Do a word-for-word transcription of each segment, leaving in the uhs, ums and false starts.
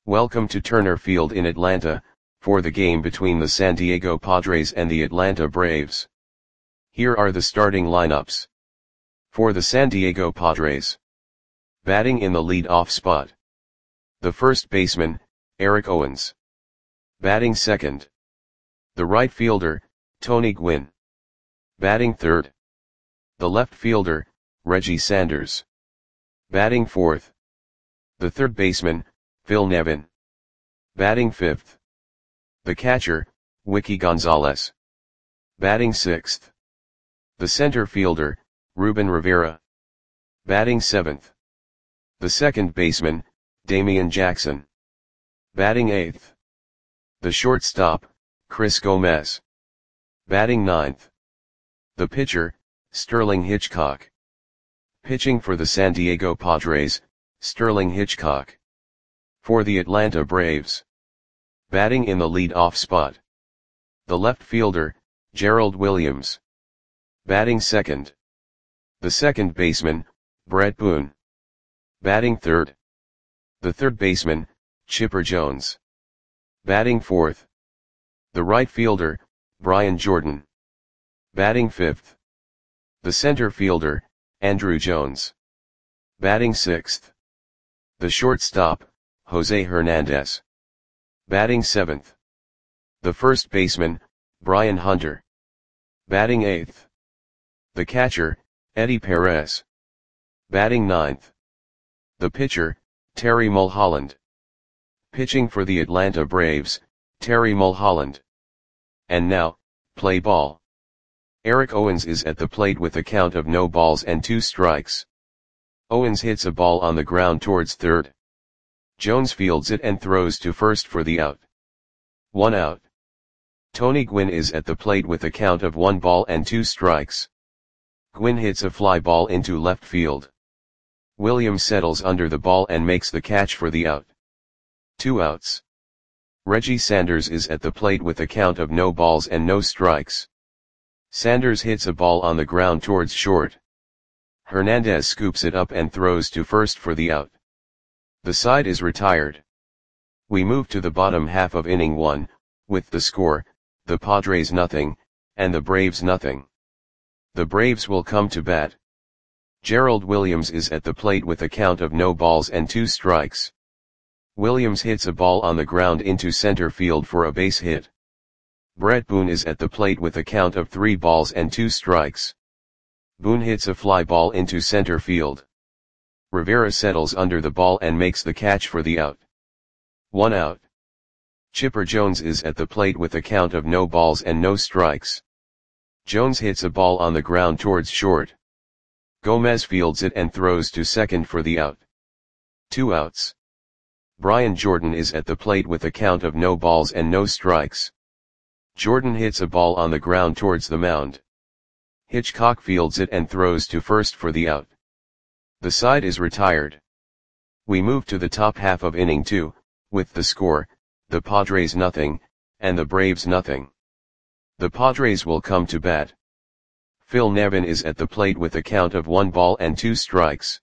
Welcome to Turner Field in Atlanta, for the game between the San Diego Padres and the Atlanta Braves. Here are the starting lineups. For the San Diego Padres. Batting in the lead-off spot. The first baseman, Eric Owens. Batting second. The right fielder, Tony Gwynn. Batting third. The left fielder, Reggie Sanders. Batting fourth. The third baseman, Phil Nevin. Batting fifth. The catcher, Wiki Gonzalez. Batting sixth. The center fielder, Ruben Rivera. Batting seventh. The second baseman, Damian Jackson. Batting eighth. The shortstop, Chris Gomez. Batting ninth. The pitcher, Sterling Hitchcock. Pitching for the San Diego Padres, Sterling Hitchcock. For the Atlanta Braves. Batting in the lead-off spot. The left fielder, Gerald Williams. Batting second. The second baseman, Brett Boone. Batting third. The third baseman, Chipper Jones. Batting fourth. The right fielder, Brian Jordan. Batting fifth. The center fielder, Andruw Jones. Batting sixth. The shortstop, Jose Hernandez. Batting seventh. The first baseman, Brian Hunter. Batting eighth. The catcher, Eddie Perez. Batting ninth. The pitcher, Terry Mulholland. Pitching for the Atlanta Braves, Terry Mulholland. And now, play ball. Eric Owens is at the plate with a count of no balls and two strikes. Owens hits a ball on the ground towards third. Jones fields it and throws to first for the out. One out. Tony Gwynn is at the plate with a count of one ball and two strikes. Gwynn hits a fly ball into left field. Williams settles under the ball and makes the catch for the out. Two outs. Reggie Sanders is at the plate with a count of no balls and no strikes. Sanders hits a ball on the ground towards short. Hernandez scoops it up and throws to first for the out. The side is retired. We move to the bottom half of inning one, with the score, the Padres nothing, and the Braves nothing. The Braves will come to bat. Gerald Williams is at the plate with a count of no balls and two strikes. Williams hits a ball on the ground into center field for a base hit. Brett Boone is at the plate with a count of three balls and two strikes. Boone hits a fly ball into center field. Rivera settles under the ball and makes the catch for the out. One out. Chipper Jones is at the plate with a count of no balls and no strikes. Jones hits a ball on the ground towards short. Gomez fields it and throws to second for the out. Two outs. Brian Jordan is at the plate with a count of no balls and no strikes. Jordan hits a ball on the ground towards the mound. Hitchcock fields it and throws to first for the out. The side is retired. We move to the top half of inning two, with the score, the Padres nothing, and the Braves nothing. The Padres will come to bat. Phil Nevin is at the plate with a count of one ball and two strikes.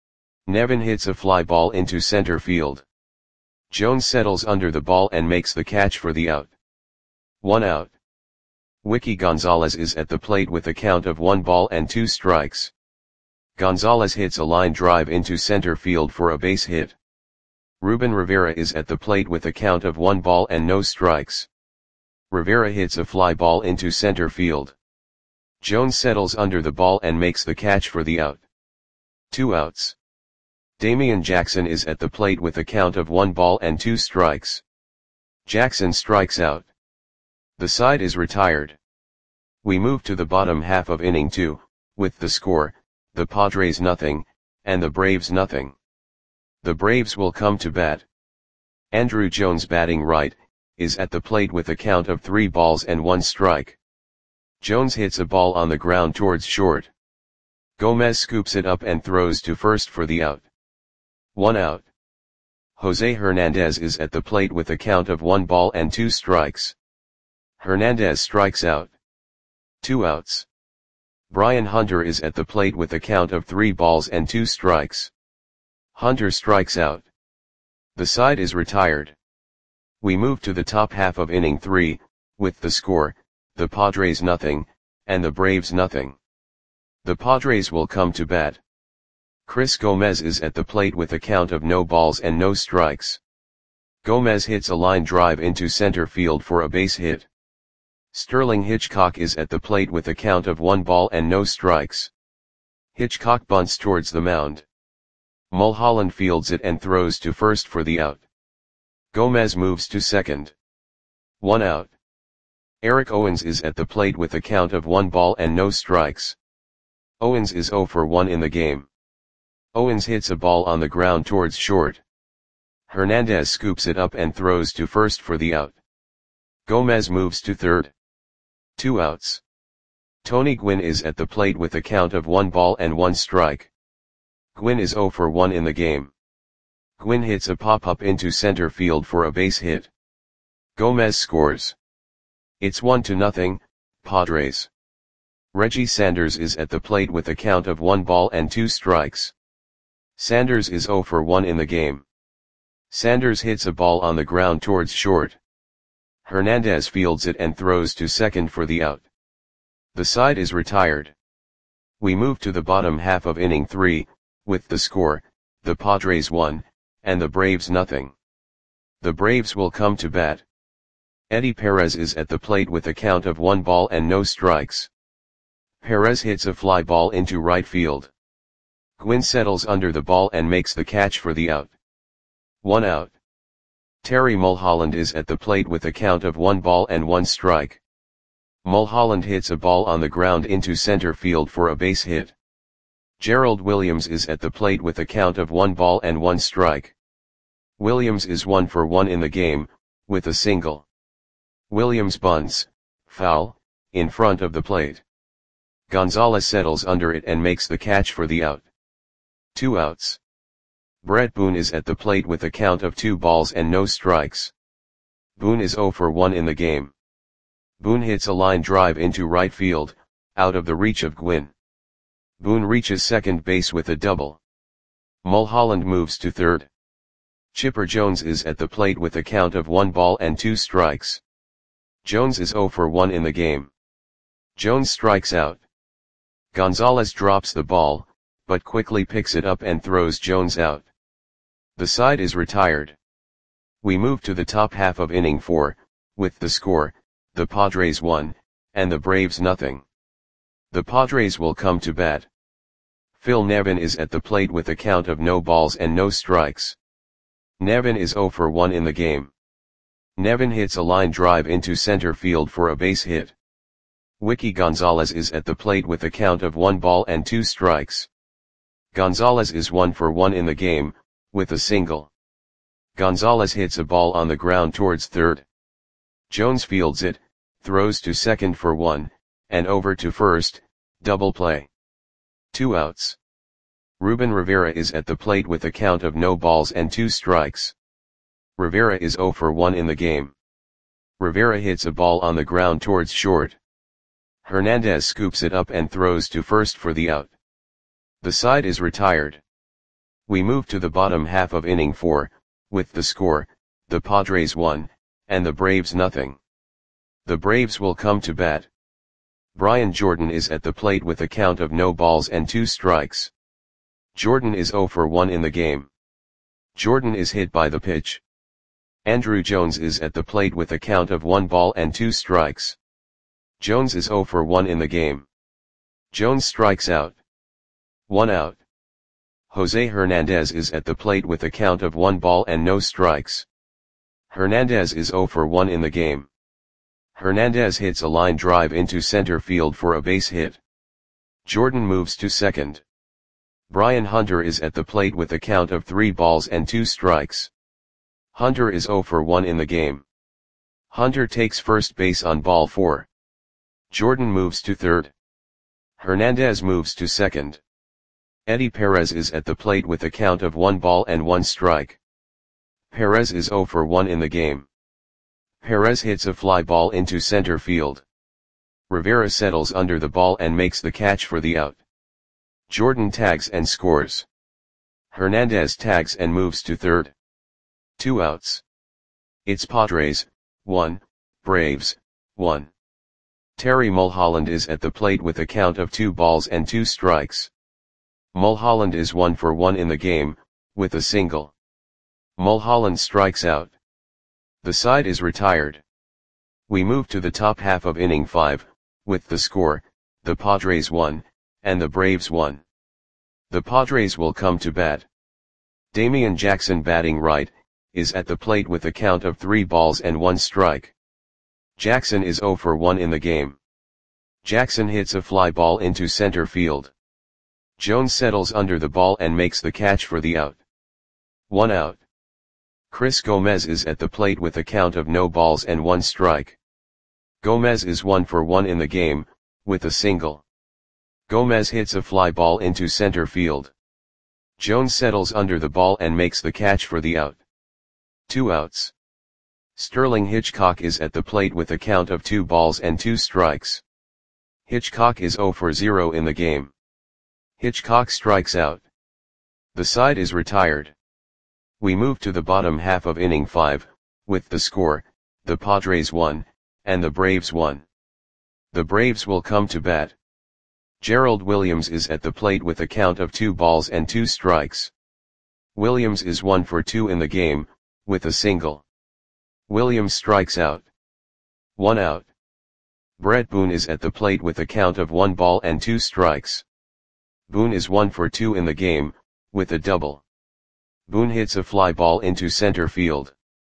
Nevin hits a fly ball into center field. Jones settles under the ball and makes the catch for the out. One out. Wiki Gonzalez is at the plate with a count of one ball and two strikes. Gonzalez hits a line drive into center field for a base hit. Ruben Rivera is at the plate with a count of one ball and no strikes. Rivera hits a fly ball into center field. Jones settles under the ball and makes the catch for the out. Two outs. Damian Jackson is at the plate with a count of one ball and two strikes. Jackson strikes out. The side is retired. We move to the bottom half of inning two, with the score, the Padres nothing, and the Braves nothing. The Braves will come to bat. Andruw Jones batting right, is at the plate with a count of three balls and one strike. Jones hits a ball on the ground towards short. Gomez scoops it up and throws to first for the out. One out. Jose Hernandez is at the plate with a count of one ball and two strikes. Hernandez strikes out. Two outs. Brian Hunter is at the plate with a count of three balls and two strikes. Hunter strikes out. The side is retired. We move to the top half of inning three, with the score, the Padres nothing, and the Braves nothing. The Padres will come to bat. Chris Gomez is at the plate with a count of no balls and no strikes. Gomez hits a line drive into center field for a base hit. Sterling Hitchcock is at the plate with a count of one ball and no strikes. Hitchcock bunts towards the mound. Mulholland fields it and throws to first for the out. Gomez moves to second. One out. Eric Owens is at the plate with a count of one ball and no strikes. Owens is oh for one in the game. Owens hits a ball on the ground towards short. Hernandez scoops it up and throws to first for the out. Gomez moves to third. Two outs. Tony Gwynn is at the plate with a count of one ball and one strike. Gwynn is oh for one in the game. Gwynn hits a pop-up into center field for a base hit. Gomez scores. It's one to nothing, Padres. Reggie Sanders is at the plate with a count of one ball and two strikes. Sanders is oh for one in the game. Sanders hits a ball on the ground towards short. Hernandez fields it and throws to second for the out. The side is retired. We move to the bottom half of inning three, with the score, the Padres one, and the Braves nothing. The Braves will come to bat. Eddie Perez is at the plate with a count of one ball and no strikes. Perez hits a fly ball into right field. Gwynn settles under the ball and makes the catch for the out. One out. Terry Mulholland is at the plate with a count of one ball and one strike. Mulholland hits a ball on the ground into center field for a base hit. Gerald Williams is at the plate with a count of one ball and one strike. Williams is one for one in the game, with a single. Williams bunts, foul, in front of the plate. Gonzalez settles under it and makes the catch for the out. Two outs. Brett Boone is at the plate with a count of two balls and no strikes. Boone is oh for one in the game. Boone hits a line drive into right field, out of the reach of Gwynn. Boone reaches second base with a double. Mulholland moves to third. Chipper Jones is at the plate with a count of one ball and two strikes. Jones is oh for one in the game. Jones strikes out. Gonzalez drops the ball, but quickly picks it up and throws Jones out. The side is retired. We move to the top half of inning four, with the score, the Padres one, and the Braves nothing. The Padres will come to bat. Phil Nevin is at the plate with a count of no balls and no strikes. Nevin is oh for one in the game. Nevin hits a line drive into center field for a base hit. Wiki Gonzalez is at the plate with a count of one ball and two strikes. Gonzalez is one for one in the game, with a single. Gonzalez hits a ball on the ground towards third. Jones fields it, throws to second for one, and over to first, double play. Two outs. Ruben Rivera is at the plate with a count of no balls and two strikes. Rivera is oh for one in the game. Rivera hits a ball on the ground towards short. Hernandez scoops it up and throws to first for the out. The side is retired. We move to the bottom half of inning four, with the score, the Padres one, and the Braves nothing. The Braves will come to bat. Brian Jordan is at the plate with a count of no balls and two strikes. Jordan is oh for one in the game. Jordan is hit by the pitch. Andrew Jones is at the plate with a count of one ball and two strikes. Jones is oh for one in the game. Jones strikes out. One out. Jose Hernandez is at the plate with a count of one ball and no strikes. Hernandez is oh for one in the game. Hernandez hits a line drive into center field for a base hit. Jordan moves to second. Brian Hunter is at the plate with a count of three balls and two strikes. Hunter is oh for one in the game. Hunter takes first base on ball four. Jordan moves to third. Hernandez moves to second. Eddie Perez is at the plate with a count of one ball and one strike. Perez is oh for one in the game. Perez hits a fly ball into center field. Rivera settles under the ball and makes the catch for the out. Jordan tags and scores. Hernandez tags and moves to third. Two outs. It's Padres, one, Braves, one. Terry Mulholland is at the plate with a count of two balls and two strikes. Mulholland is one for one in the game, with a single. Mulholland strikes out. The side is retired. We move to the top half of inning five, with the score, the Padres one, and the Braves one. The Padres will come to bat. Damian Jackson, batting right, is at the plate with a count of three balls and one strike. Jackson is zero for one in the game. Jackson hits a fly ball into center field. Jones settles under the ball and makes the catch for the out. One out. Chris Gomez is at the plate with a count of no balls and one strike. Gomez is one for one in the game, with a single. Gomez hits a fly ball into center field. Jones settles under the ball and makes the catch for the out. Two outs. Sterling Hitchcock is at the plate with a count of two balls and two strikes. Hitchcock is zero for zero in the game. Hitchcock strikes out. The side is retired. We move to the bottom half of inning five, with the score, the Padres one, and the Braves one. The Braves will come to bat. Gerald Williams is at the plate with a count of two balls and two strikes. Williams is one for two in the game, with a single. Williams strikes out. One out. Brett Boone is at the plate with a count of one ball and two strikes. Boone is one for two in the game, with a double. Boone hits a fly ball into center field.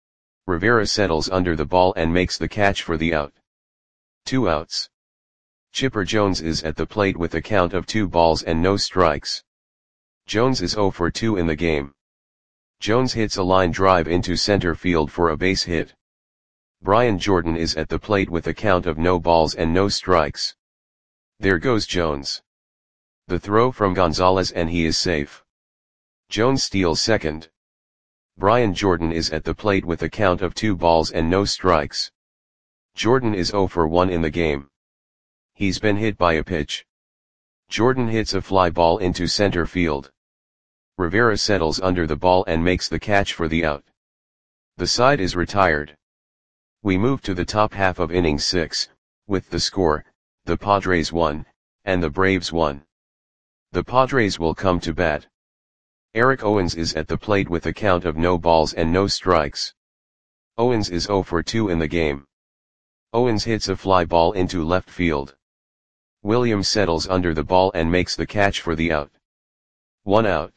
Rivera settles under the ball and makes the catch for the out. Two outs. Chipper Jones is at the plate with a count of two balls and no strikes. Jones is zero for two in the game. Jones hits a line drive into center field for a base hit. Brian Jordan is at the plate with a count of no balls and no strikes. There goes Jones. The throw from Gonzalez and he is safe. Jones steals second. Brian Jordan is at the plate with a count of two balls and no strikes. Jordan is zero for one in the game. He's been hit by a pitch. Jordan hits a fly ball into center field. Rivera settles under the ball and makes the catch for the out. The side is retired. We move to the top half of inning six, with the score, the Padres one, and the Braves one. The Padres will come to bat. Eric Owens is at the plate with a count of no balls and no strikes. Owens is zero for two in the game. Owens hits a fly ball into left field. Williams settles under the ball and makes the catch for the out. One out.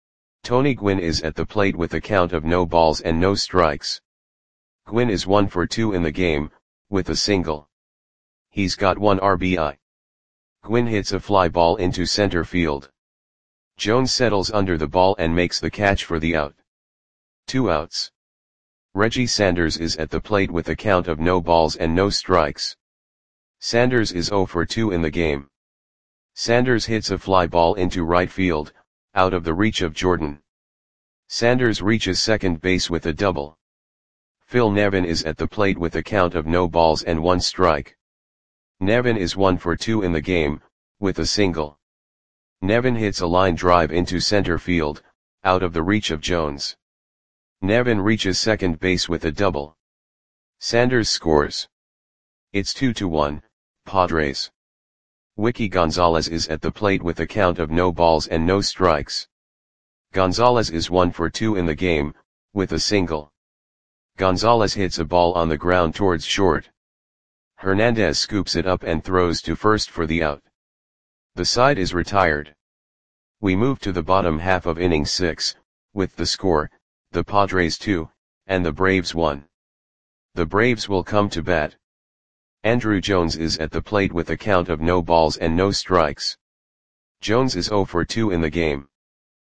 Tony Gwynn is at the plate with a count of no balls and no strikes. Gwynn is one for two in the game, with a single. He's got one R B I. Gwynn hits a fly ball into center field. Jones settles under the ball and makes the catch for the out. Two outs. Reggie Sanders is at the plate with a count of no balls and no strikes. Sanders is zero for two in the game. Sanders hits a fly ball into right field, out of the reach of Jordan. Sanders reaches second base with a double. Phil Nevin is at the plate with a count of no balls and one strike. Nevin is one for two in the game, with a single. Nevin hits a line drive into center field, out of the reach of Jones. Nevin reaches second base with a double. Sanders scores. It's two to one, Padres. Wiki Gonzalez is at the plate with a count of no balls and no strikes. Gonzalez is one for two in the game, with a single. Gonzalez hits a ball on the ground towards short. Hernandez scoops it up and throws to first for the out. The side is retired. We move to the bottom half of inning six, with the score, the Padres two, and the Braves one. The Braves will come to bat. Andrew Jones is at the plate with a count of no balls and no strikes. Jones is zero for two in the game.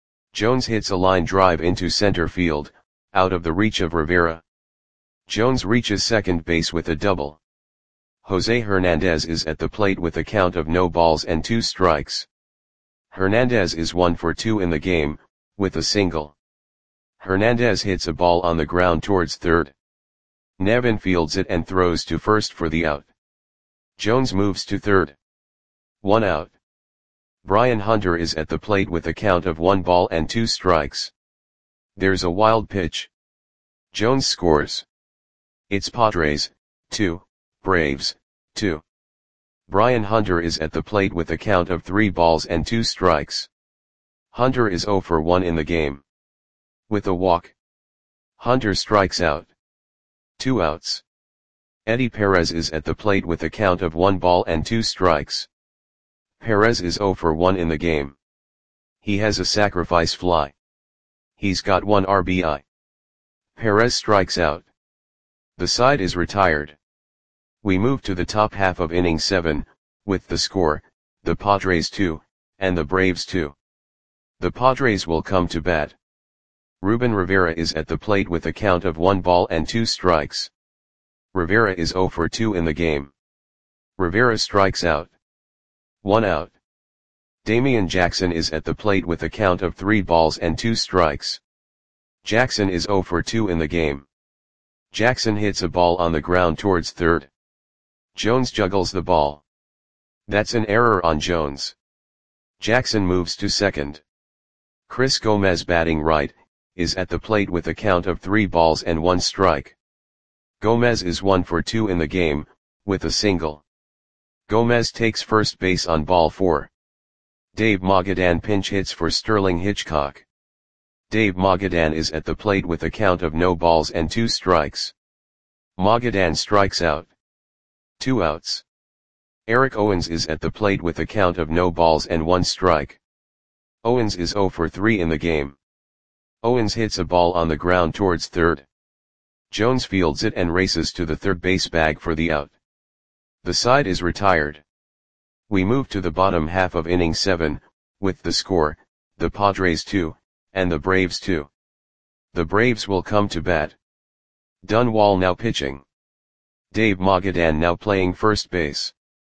Jones hits a line drive into center field, out of the reach of Rivera. Jones reaches second base with a double. Jose Hernandez is at the plate with a count of no balls and two strikes. Hernandez is one for two in the game, with a single. Hernandez hits a ball on the ground towards third. Nevin fields it and throws to first for the out. Jones moves to third. One out. Brian Hunter is at the plate with a count of one ball and two strikes. There's a wild pitch. Jones scores. It's Padres, two, Braves, two. Brian Hunter is at the plate with a count of three balls and two strikes. Hunter is zero for one in the game. With a walk, Hunter strikes out. Two outs. Eddie Perez is at the plate with a count of one ball and two strikes. Perez is zero for one in the game. He has a sacrifice fly. He's got one R B I. Perez strikes out. The side is retired. We move to the top half of inning seven, with the score, the Padres two, and the Braves two. The Padres will come to bat. Ruben Rivera is at the plate with a count of one ball and two strikes. Rivera is zero for two in the game. Rivera strikes out. One out. Damian Jackson is at the plate with a count of three balls and two strikes. Jackson is zero for two in the game. Jackson hits a ball on the ground towards third. Jones juggles the ball. That's an error on Jones. Jackson moves to second. Chris Gomez, batting right, is at the plate with a count of three balls and one strike. Gomez is one for two in the game, with a single. Gomez takes first base on ball four. Dave Magadan pinch hits for Sterling Hitchcock. Dave Magadan is at the plate with a count of no balls and two strikes. Magadan strikes out. Two outs. Eric Owens is at the plate with a count of no balls and one strike. Owens is zero for three in the game. Owens hits a ball on the ground towards third. Jones fields it and races to the third base bag for the out. The side is retired. We move to the bottom half of inning seven, with the score, the Padres two, and the Braves two. The Braves will come to bat. Dunwall now pitching. Dave Magadan now playing first base.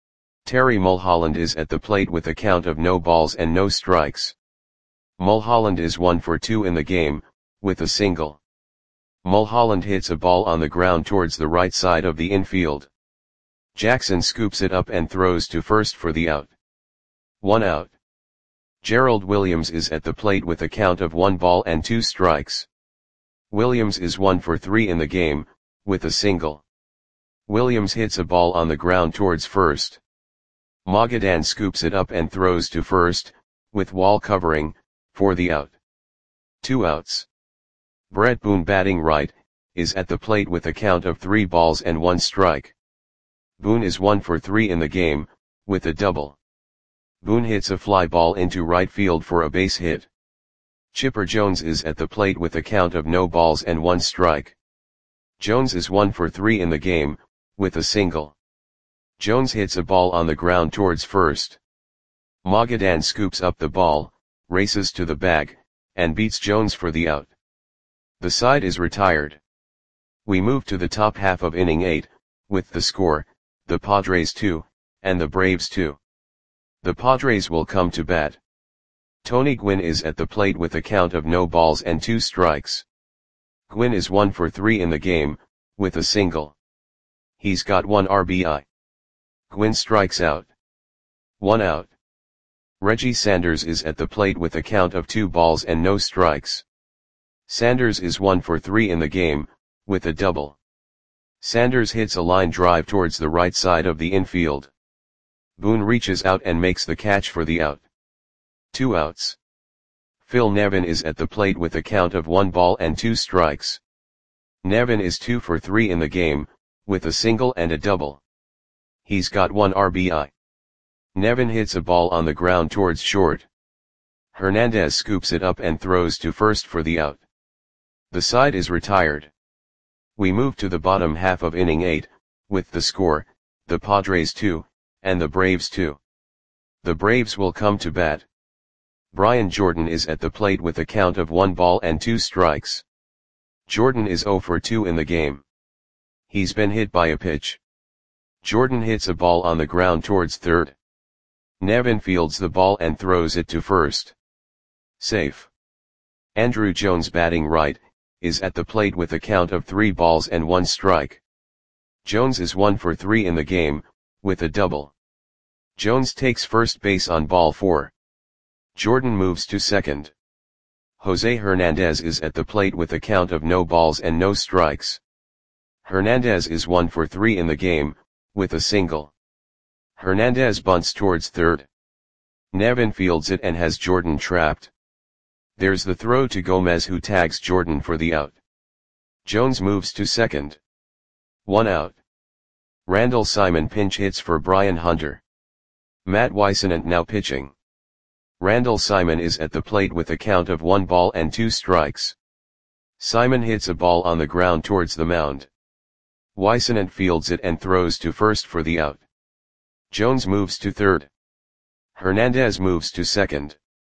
Terry Mulholland is at the plate with a count of no balls and no strikes. Mulholland is one for two in the game, with a single. Mulholland hits a ball on the ground towards the right side of the infield. Jackson scoops it up and throws to first for the out. One out. Gerald Williams is at the plate with a count of one ball and two strikes. Williams is one for three in the game, with a single. Williams hits a ball on the ground towards first. Magadan scoops it up and throws to first, with wall covering, for the out. Two outs. Brett Boone, batting right, is at the plate with a count of three balls and one strike. Boone is one for three in the game, with a double. Boone hits a fly ball into right field for a base hit. Chipper Jones is at the plate with a count of no balls and one strike. Jones is one for three in the game, with a single. Jones hits a ball on the ground towards first. Magadan scoops up the ball, races to the bag, and beats Jones for the out. The side is retired. We move to the top half of inning eight, with the score, the Padres two, and the Braves two. The Padres will come to bat. Tony Gwynn is at the plate with a count of no balls and two strikes. Gwynn is one for three in the game, with a single. He's got one R B I. Gwynn strikes out. One out. Reggie Sanders is at the plate with a count of two balls and no strikes. Sanders is one for three in the game, with a double. Sanders hits a line drive towards the right side of the infield. Boone reaches out and makes the catch for the out. Two outs. Phil Nevin is at the plate with a count of one ball and two strikes. Nevin is two for three in the game, with a single and a double. He's got one R B I. Nevin hits a ball on the ground towards short. Hernandez scoops it up and throws to first for the out. The side is retired. We move to the bottom half of inning eight, with the score, the Padres two, and the Braves two. The Braves will come to bat. Brian Jordan is at the plate with a count of one ball and two strikes. Jordan is zero for two in the game. He's been hit by a pitch. Jordan hits a ball on the ground towards third. Nevin fields the ball and throws it to first. Safe. Andrew Jones, batting right, is at the plate with a count of three balls and one strike. Jones is one for three in the game, with a double. Jones takes first base on ball four. Jordan moves to second. Jose Hernandez is at the plate with a count of no balls and no strikes. Hernandez is one for three in the game, with a single. Hernandez bunts towards third. Nevin fields it and has Jordan trapped. There's the throw to Gomez, who tags Jordan for the out. Jones moves to second. One out. Randall Simon pinch hits for Brian Hunter. Matt Whisenant now pitching. Randall Simon is at the plate with a count of one ball and two strikes. Simon hits a ball on the ground towards the mound. Whisenant fields it and throws to first for the out. Jones moves to third. Hernandez moves to second.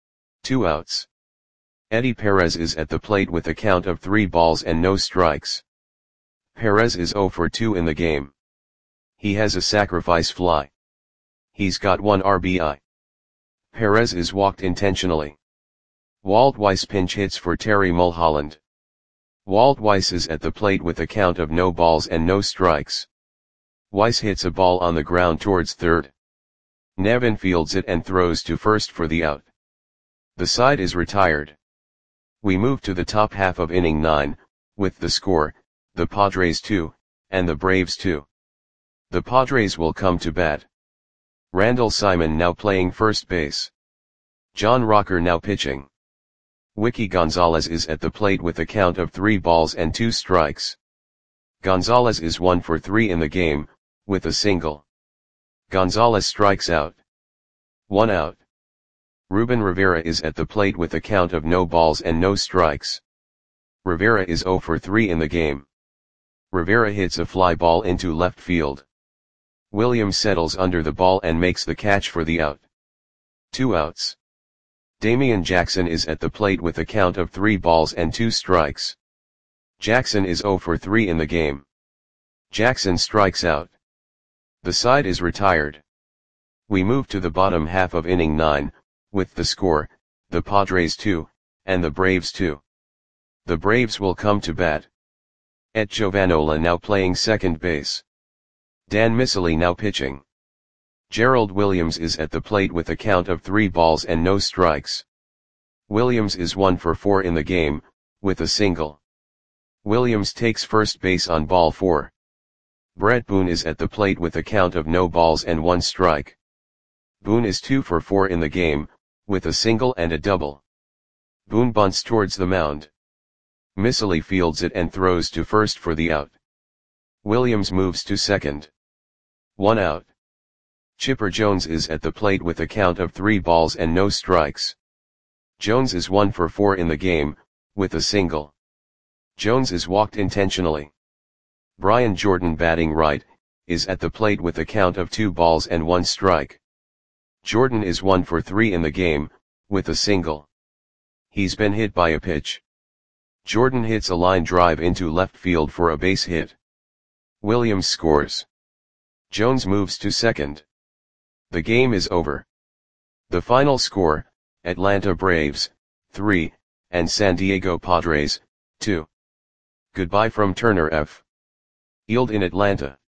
Two outs. Eddie Perez is at the plate with a count of three balls and no strikes. Perez is zero for two in the game. He has a sacrifice fly. He's got one R B I. Perez is walked intentionally. Walt Weiss pinch hits for Terry Mulholland. Walt Weiss is at the plate with a count of no balls and no strikes. Weiss hits a ball on the ground towards third. Nevin fields it and throws to first for the out. The side is retired. We move to the top half of inning nine, with the score, the Padres two, and the Braves two. The Padres will come to bat. Randall Simon now playing first base. John Rocker now pitching. Wiki Gonzalez is at the plate with a count of three balls and two strikes. Gonzalez is one for three in the game, with a single. Gonzalez strikes out. One out. Ruben Rivera is at the plate with a count of no balls and no strikes. Rivera is zero for three in the game. Rivera hits a fly ball into left field. Williams settles under the ball and makes the catch for the out. Two outs. Damian Jackson is at the plate with a count of three balls and two strikes. Jackson is zero for three in the game. Jackson strikes out. The side is retired. We move to the bottom half of inning nine, with the score, the Padres two, and the Braves two. The Braves will come to bat. Et Giovanola now playing second base. Dan Miceli now pitching. Gerald Williams is at the plate with a count of three balls and no strikes. Williams is one for four in the game, with a single. Williams takes first base on ball four. Brett Boone is at the plate with a count of no balls and one strike. Boone is two for four in the game, with a single and a double. Boone bunts towards the mound. Miceli fields it and throws to first for the out. Williams moves to second. One out. Chipper Jones is at the plate with a count of three balls and no strikes. Jones is one for four in the game, with a single. Jones is walked intentionally. Brian Jordan, batting right, is at the plate with a count of two balls and one strike. Jordan is one for three in the game, with a single. He's been hit by a pitch. Jordan hits a line drive into left field for a base hit. Williams scores. Jones moves to second. The game is over. The final score, Atlanta Braves, three, and San Diego Padres, two. Goodbye from Turner F. Field in Atlanta.